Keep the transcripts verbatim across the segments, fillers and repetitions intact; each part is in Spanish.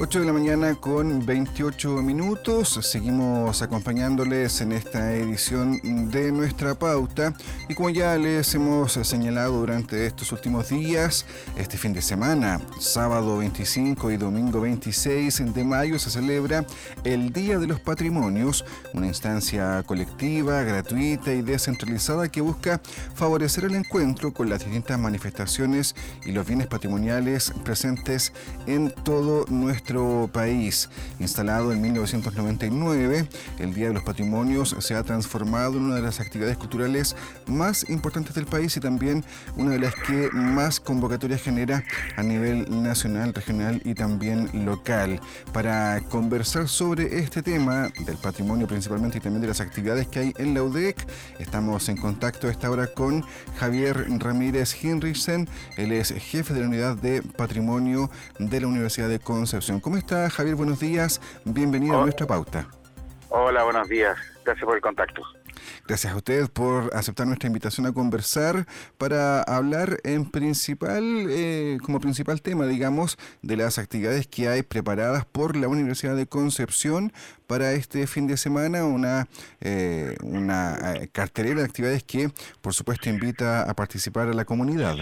ocho de la mañana con veintiocho minutos. Seguimos acompañándoles en esta edición de Nuestra Pauta. Y como ya les hemos señalado durante estos últimos días, este fin de semana, sábado veinticinco y domingo veintiséis de mayo, se celebra el Día de los Patrimonios, una instancia colectiva, gratuita y descentralizada que busca favorecer el encuentro con las distintas manifestaciones y los bienes patrimoniales presentes en todo nuestro país. Instalado en mil novecientos noventa y nueve, el Día de los Patrimonios se ha transformado en una de las actividades culturales más importantes del país y también una de las que más convocatorias genera a nivel nacional, regional y también local. Para conversar sobre este tema del patrimonio principalmente y también de las actividades que hay en la U D E C, estamos en contacto a esta hora con Javier Ramírez Hinrichsen. Él es jefe de la Unidad de Patrimonio de la Universidad de Concepción. ¿Cómo está, Javier? Buenos días. Bienvenido oh. a Nuestra Pauta. Hola, buenos días. Gracias por el contacto. Gracias a usted por aceptar nuestra invitación a conversar para hablar en principal, eh, como principal tema, digamos, de las actividades que hay preparadas por la Universidad de Concepción para este fin de semana, una, eh, una cartelera de actividades que, por supuesto, invita a participar a la comunidad.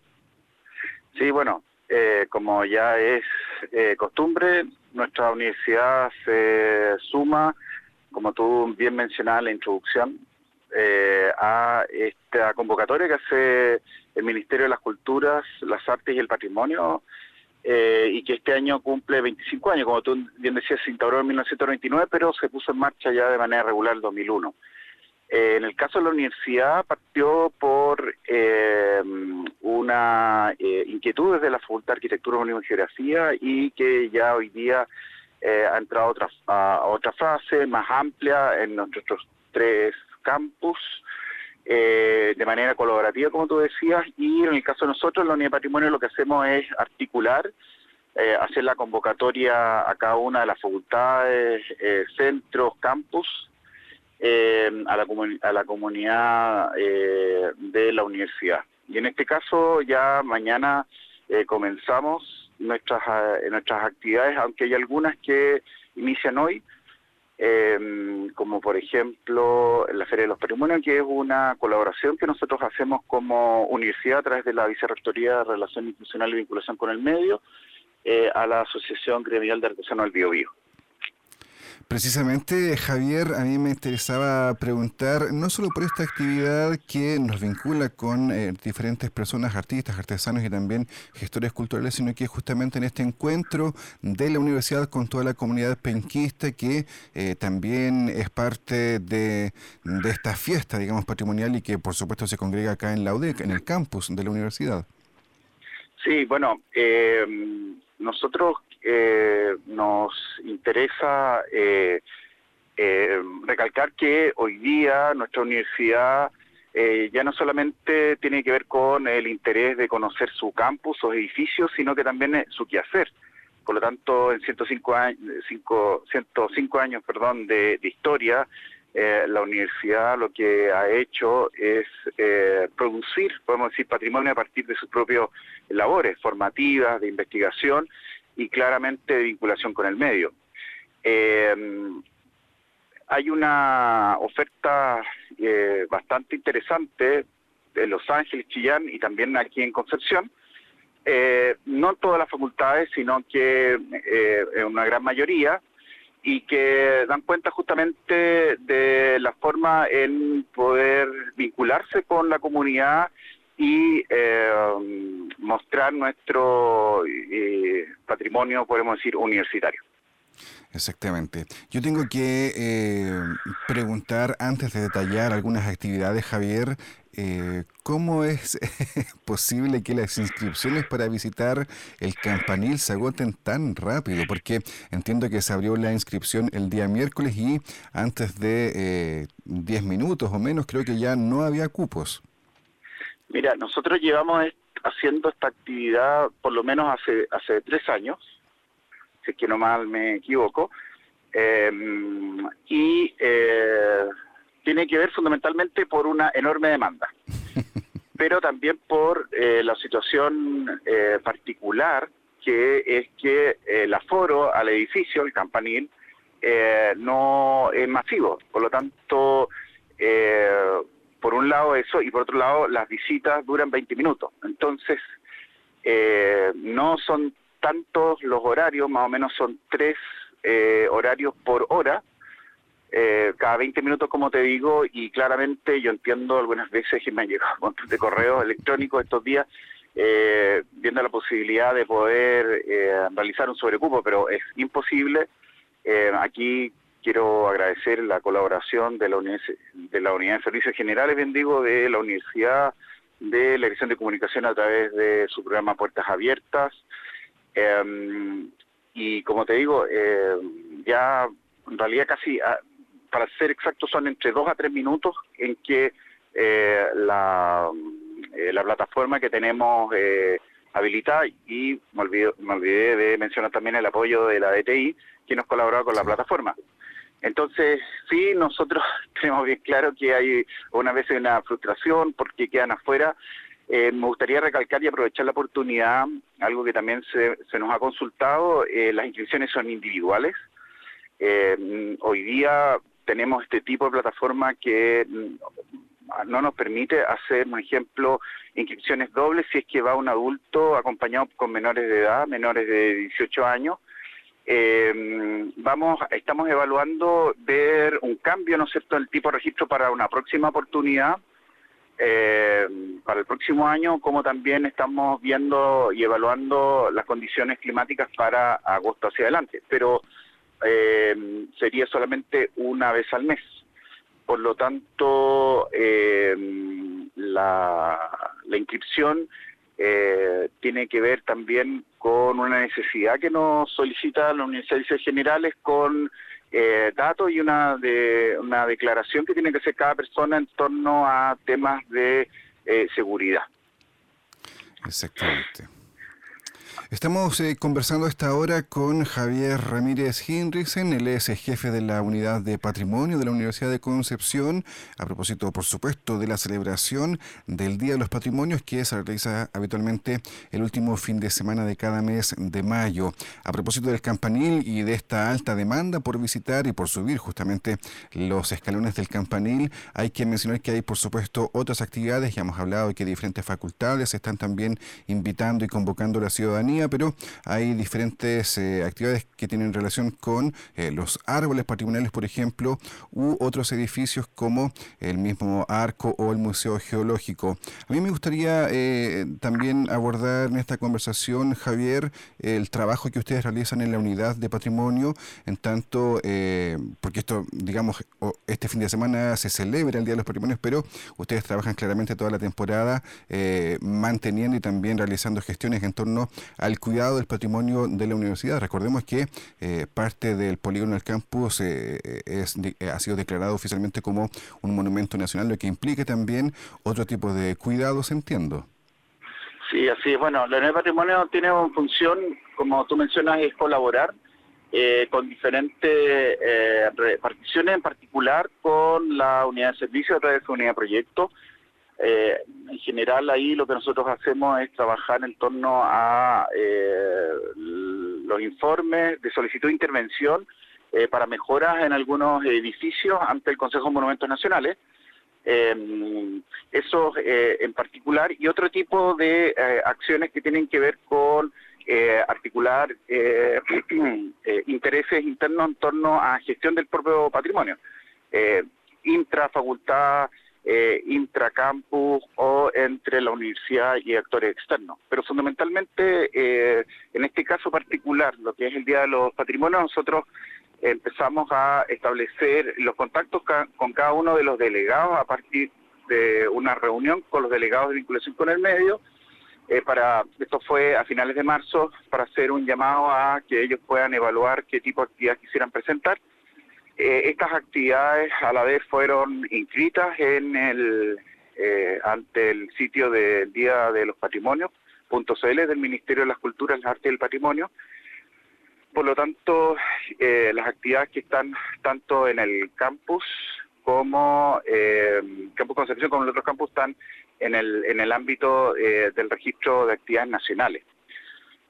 Sí, bueno, eh, como ya es eh, costumbre, nuestra universidad se suma, como tú bien mencionabas en la introducción, eh, a esta convocatoria que hace el Ministerio de las Culturas, las Artes y el Patrimonio, eh, y que este año cumple veinticinco años, como tú bien decías, se instauró en mil novecientos veintinueve, pero se puso en marcha ya de manera regular en dos mil uno. Eh, en el caso de la universidad partió por eh, una eh, inquietud desde la Facultad de Arquitectura, Urbanismo y Geografía y que ya hoy día eh, ha entrado a otra, a, a otra fase más amplia en nuestros tres campus, eh, de manera colaborativa, como tú decías, y en el caso de nosotros, en la Unidad de Patrimonio, lo que hacemos es articular, eh, hacer la convocatoria a cada una de las facultades, eh, centros, campus, eh, a, la comun- a la comunidad eh, de la universidad. Y en este caso, ya mañana eh, comenzamos nuestras, eh, nuestras actividades, aunque hay algunas que inician hoy, Eh, como por ejemplo la Feria de los Patrimonios, que es una colaboración que nosotros hacemos como universidad a través de la Vicerrectoría de Relación Institucional y Vinculación con el Medio, eh, a la Asociación Gremial de Artesanos del Biobío. Precisamente, Javier, a mí me interesaba preguntar, no solo por esta actividad que nos vincula con eh, diferentes personas, artistas, artesanos y también gestores culturales, sino que justamente en este encuentro de la universidad con toda la comunidad penquista que eh, también es parte de, de esta fiesta, digamos, patrimonial y que por supuesto se congrega acá en la U D E C, en el campus de la universidad. Sí, bueno, eh, nosotros eh, nos interesa eh, eh, recalcar que hoy día nuestra universidad eh, ya no solamente tiene que ver con el interés de conocer su campus, sus edificios, sino que también su quehacer. Por lo tanto, en ciento cinco años, cinco, ciento cinco años perdón, de, de historia, Eh, la universidad lo que ha hecho es eh, producir, podemos decir, patrimonio a partir de sus propias labores formativas, de investigación y claramente de vinculación con el medio. Eh, hay una oferta eh, bastante interesante en Los Ángeles, Chillán y también aquí en Concepción, eh, no en todas las facultades, sino que eh, en una gran mayoría, y que dan cuenta justamente de la forma en poder vincularse con la comunidad y eh, mostrar nuestro eh, patrimonio, podemos decir, universitario. Exactamente. Yo tengo que eh, preguntar, antes de detallar algunas actividades, Javier, eh, ¿cómo es posible que las inscripciones para visitar el Campanil se agoten tan rápido? Porque entiendo que se abrió la inscripción el día miércoles y antes de eh, diez minutos o menos creo que ya no había cupos. Mira, nosotros llevamos haciendo esta actividad por lo menos hace, hace tres años, si es que no mal me equivoco, eh, y eh, tiene que ver fundamentalmente por una enorme demanda, pero también por eh, la situación eh, particular que es que el aforo al edificio, el campanil, eh, no es masivo. Por lo tanto, eh, por un lado eso, y por otro lado las visitas duran veinte minutos. Entonces, eh, no son tantos los horarios, más o menos son tres eh, horarios por hora, eh, cada veinte minutos, como te digo, y claramente yo entiendo algunas veces que me han llegado montones de correos electrónicos estos días, eh, viendo la posibilidad de poder eh, realizar un sobrecupo, pero es imposible. Eh, aquí quiero agradecer la colaboración de la, univers- de la Unidad de Servicios Generales, bien digo, de la Universidad, de la Dirección de Comunicación a través de su programa Puertas Abiertas. Eh, y como te digo, eh, ya en realidad casi, ah, para ser exactos, son entre dos a tres minutos en que eh, la, eh, la plataforma que tenemos eh, habilitada, y me olvidé, me olvidé de mencionar también el apoyo de la D T I, que nos colabora con la plataforma. Entonces, sí, nosotros tenemos bien claro que hay una vez una frustración porque quedan afuera. Eh, me gustaría recalcar y aprovechar la oportunidad, algo que también se, se nos ha consultado, eh, las inscripciones son individuales. Eh, hoy día tenemos este tipo de plataforma que no nos permite hacer, por ejemplo, inscripciones dobles si es que va un adulto acompañado con menores de edad, menores de dieciocho años. Eh, vamos, estamos evaluando ver un cambio, ¿no es cierto?, el tipo de registro para una próxima oportunidad, eh, para el próximo año, como también estamos viendo y evaluando las condiciones climáticas para agosto hacia adelante, pero eh, sería solamente una vez al mes. Por lo tanto, eh, la, la inscripción eh, tiene que ver también con una necesidad que nos solicita la Universidad de Servicios Generales, con eh, datos y una de una declaración que tiene que hacer cada persona en torno a temas de eh, seguridad. Exactamente. Estamos eh, conversando a esta hora con Javier Ramírez Hinrichsen, él es jefe de la Unidad de Patrimonio de la Universidad de Concepción, a propósito, por supuesto, de la celebración del Día de los Patrimonios, que se realiza habitualmente el último fin de semana de cada mes de mayo. A propósito del campanil y de esta alta demanda por visitar y por subir justamente los escalones del campanil, hay que mencionar que hay, por supuesto, otras actividades. Ya hemos hablado de que diferentes facultades están también invitando y convocando a la ciudadanía, pero hay diferentes eh, actividades que tienen relación con eh, los árboles patrimoniales, por ejemplo, u otros edificios como el mismo Arco o el Museo Geológico. A mí me gustaría eh, también abordar en esta conversación, Javier, el trabajo que ustedes realizan en la Unidad de Patrimonio, en tanto, eh, porque esto, digamos, este fin de semana se celebra el Día de los Patrimonios, pero ustedes trabajan claramente toda la temporada eh, manteniendo y también realizando gestiones en torno a al cuidado del patrimonio de la universidad. Recordemos que eh, parte del polígono del campus eh, es, eh, ha sido declarado oficialmente como un monumento nacional, lo que implica también otro tipo de cuidados, entiendo. Sí, así es. Bueno, la Unidad de Patrimonio tiene una función, como tú mencionas, es colaborar eh, con diferentes eh, reparticiones, en particular con la Unidad de Servicio a través de su Unidad de Proyectos. Eh, en general ahí lo que nosotros hacemos es trabajar en torno a eh, los informes de solicitud de intervención eh, para mejoras en algunos edificios ante el Consejo de Monumentos Nacionales. Eh, eso eh, en particular, y otro tipo de eh, acciones que tienen que ver con eh, articular eh, eh, intereses internos en torno a gestión del propio patrimonio, eh, intrafacultad, Eh, intracampus o entre la universidad y actores externos. Pero fundamentalmente, eh, en este caso particular, lo que es el Día de los Patrimonios, nosotros empezamos a establecer los contactos ca con cada uno de los delegados a partir de una reunión con los delegados de vinculación con el medio. Eh, para esto fue a finales de marzo, para hacer un llamado a que ellos puedan evaluar qué tipo de actividades quisieran presentar. Eh, estas actividades a la vez fueron inscritas en el eh, ante el sitio del Día de los Patrimonios punto c l del Ministerio de las Culturas, las Artes y el Patrimonio. Por lo tanto, eh, las actividades que están tanto en el campus como eh, Campus Concepción como en los otros campus están en el en el ámbito eh, del registro de actividades nacionales.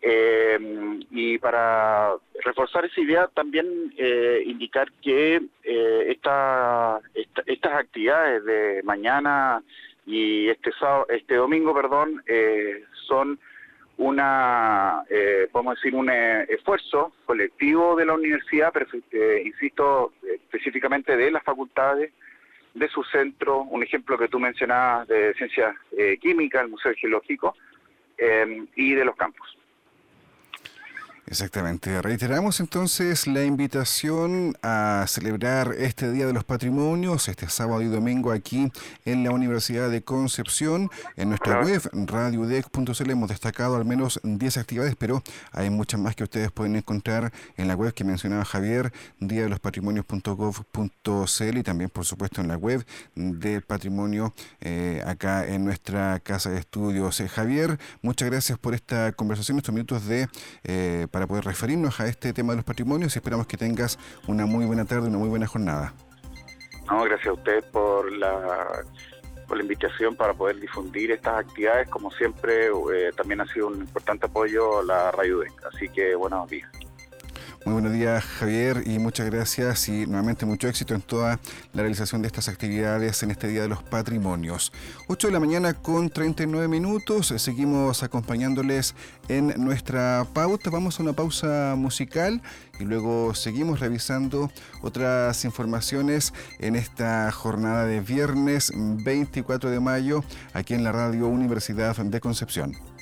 Eh, y para reforzar esa idea, también eh, indicar que eh, esta, esta, estas actividades de mañana y este sábado, este domingo, perdón, eh, son una, eh, podemos decir, un eh, esfuerzo colectivo de la universidad, pero eh, insisto, específicamente de las facultades, de su centro, un ejemplo que tú mencionabas de Ciencias eh, Químicas, el Museo Geológico, eh, y de los campus. Exactamente. Reiteramos entonces la invitación a celebrar este Día de los Patrimonios, este sábado y domingo aquí en la Universidad de Concepción. En nuestra web, radio u d e c punto c l, hemos destacado al menos diez actividades, pero hay muchas más que ustedes pueden encontrar en la web que mencionaba Javier, dia de los patrimonios punto gov punto c l, y también, por supuesto, en la web de Patrimonio eh, acá en nuestra casa de estudios. Eh, Javier, muchas gracias por esta conversación, estos minutos de... Eh, para poder referirnos a este tema de los patrimonios, y esperamos que tengas una muy buena tarde, una muy buena jornada. No, gracias a usted por la, por la invitación para poder difundir estas actividades. Como siempre, eh, también ha sido un importante apoyo la Radio U D E C, así que buenos días. Muy buenos días, Javier, y muchas gracias y nuevamente mucho éxito en toda la realización de estas actividades en este Día de los Patrimonios. ocho de la mañana con treinta y nueve minutos, seguimos acompañándoles en nuestra pauta. Vamos a una pausa musical y luego seguimos revisando otras informaciones en esta jornada de viernes veinticuatro de mayo aquí en la Radio Universidad de Concepción.